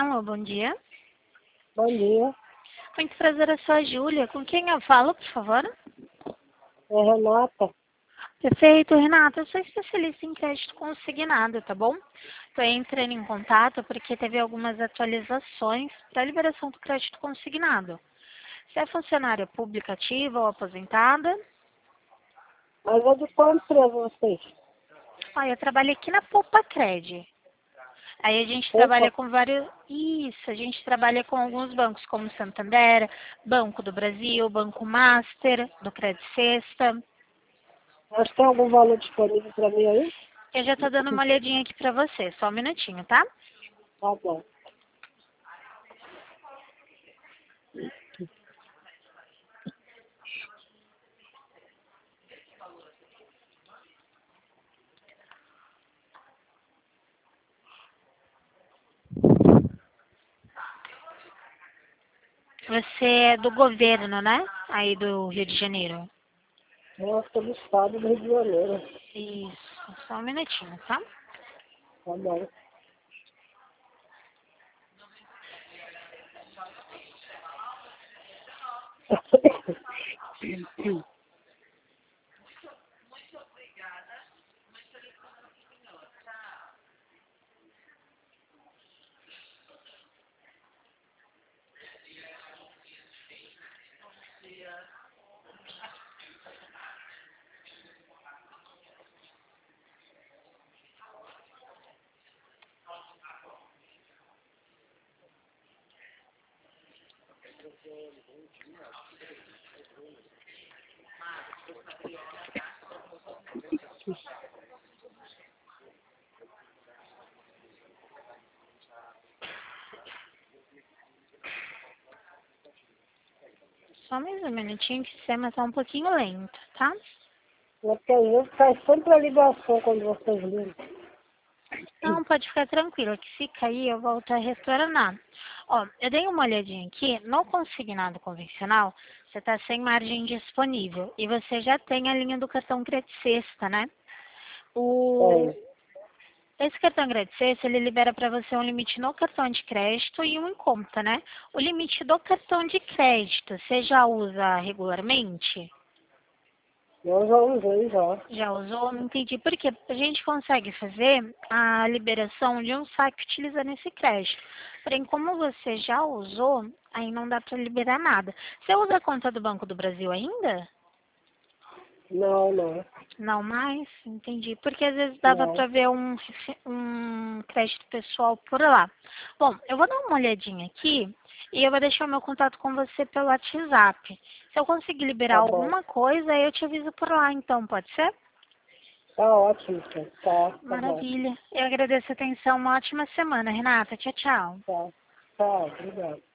Alô, bom dia. Bom dia, Muito prazer, eu sou a Júlia. Com quem eu falo, por favor? é Renata. Perfeito, Renata. Eu sou especialista em crédito consignado, tá bom? Estou entrando em contato porque teve algumas atualizações para a liberação do crédito consignado. Você é funcionária pública ativa ou aposentada? Mas é de qual empresa vocês? Olha, eu trabalho aqui na Poupa Cred. Aí a gente trabalha Opa, com vários. Isso, a gente trabalha com alguns bancos, como Santander, Banco do Brasil, Banco Master, do Credit Sexta. mas tem algum valor disponível para mim aí? Eu já tô dando uma olhadinha aqui pra você, só um minutinho, tá? Tá bom. Você é do governo, né? Aí do Rio de Janeiro. Eu sou do estado do Rio de Janeiro. Isso, só um minutinho, tá? Tá bom. Só mais um minutinho que o sistema tá um pouquinho lento, tá? É porque às vezes faz sempre a ligação quando vocês ligam. Não, pode ficar tranquilo, que se cair eu volto a retornar. Ó, eu dei uma olhadinha aqui, no consignado convencional, você está sem margem disponível e você já tem a linha do cartão Credit Sexta, né? O, Tem. esse cartão Credit Sexta, ele libera para você um limite no cartão de crédito e um em conta, né? O limite do cartão de crédito, você já usa regularmente? Eu já usei já. Já usou? Não entendi. Porque a gente consegue fazer a liberação de um saque utilizando esse crédito. Porém, como você já usou, aí não dá para liberar nada. Você usa a conta do Banco do Brasil ainda? Não, não. Não mais? Entendi. Porque às vezes dava Não. para ver um crédito pessoal por lá. Bom, eu vou dar uma olhadinha aqui e eu vou deixar o meu contato com você pelo WhatsApp. Se eu conseguir liberar Tá bom. alguma coisa, eu te aviso por lá, então, pode ser? Tá ótimo, então. Tá bom. Maravilha. Eu agradeço a atenção. Uma ótima semana, Renata. Tchau, tchau. Tá. Tá, obrigado.